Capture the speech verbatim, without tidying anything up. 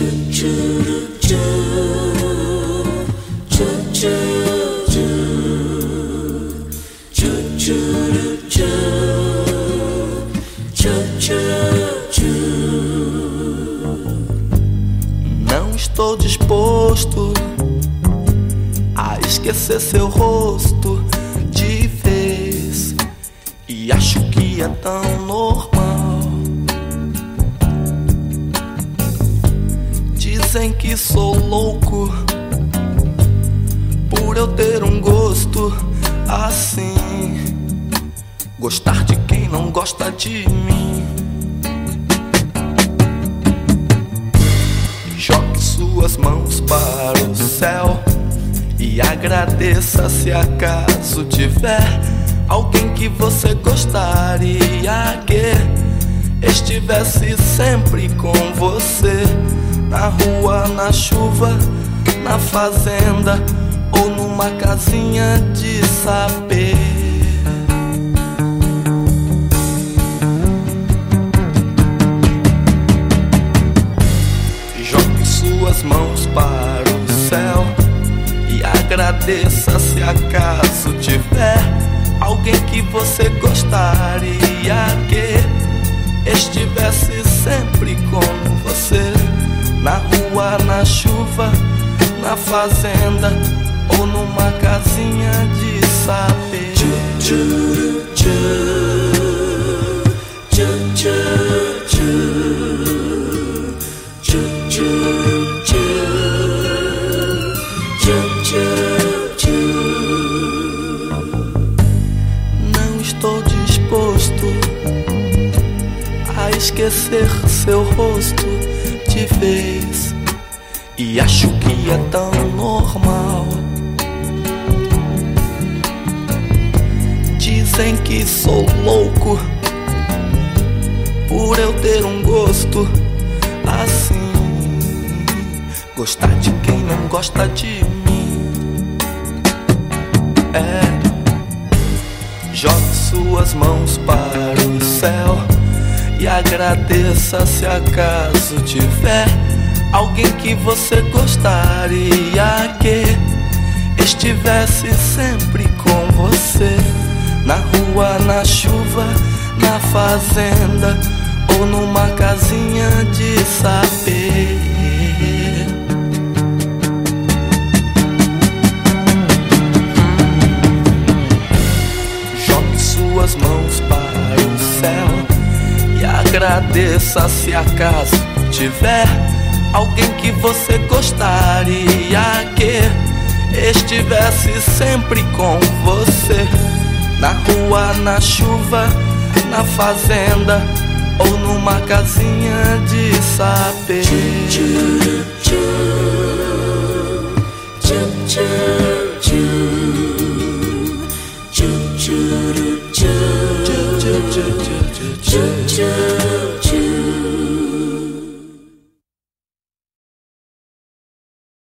Não estou disposto a esquecer seu rosto de vez, e acho que é tão normal. Dizem que sou louco por eu ter um gosto assim, gostar de quem não gosta de mim. Jogue suas mãos para o céu e agradeça se acaso tiver alguém que você gostaria que estivesse sempre com você, na rua, na chuva, na fazenda ou numa casinha de saber. Jogue suas mãos para o céu e agradeça se acaso tiver alguém que você gostaria que estivesse sempre com você, na rua, na chuva, na fazenda ou numa casinha de saber. Tchu, tchu, tchu, tchu, tchu, tchu, tchu, tchu, tchu, tchu, tchu. Não estou disposto a esquecer seu rosto de vez, e acho que é tão normal. Dizem que sou louco por eu ter um gosto assim, gostar de quem não gosta de mim. É, jogue suas mãos para o céu e agradeça se acaso tiver alguém que você gostaria que estivesse sempre com você, na rua, na chuva, na fazenda ou numa casinha de saber. Jogue suas mãos para o céu e agradeça se acaso tiver alguém que você gostaria que estivesse sempre com você, na rua, na chuva, na fazenda ou numa casinha de saber. Tchu, tchu, tchu, tchu, tchu, tchu, tchu, tchu, tchu, tchu, tchu, tchu, tchu, tchu.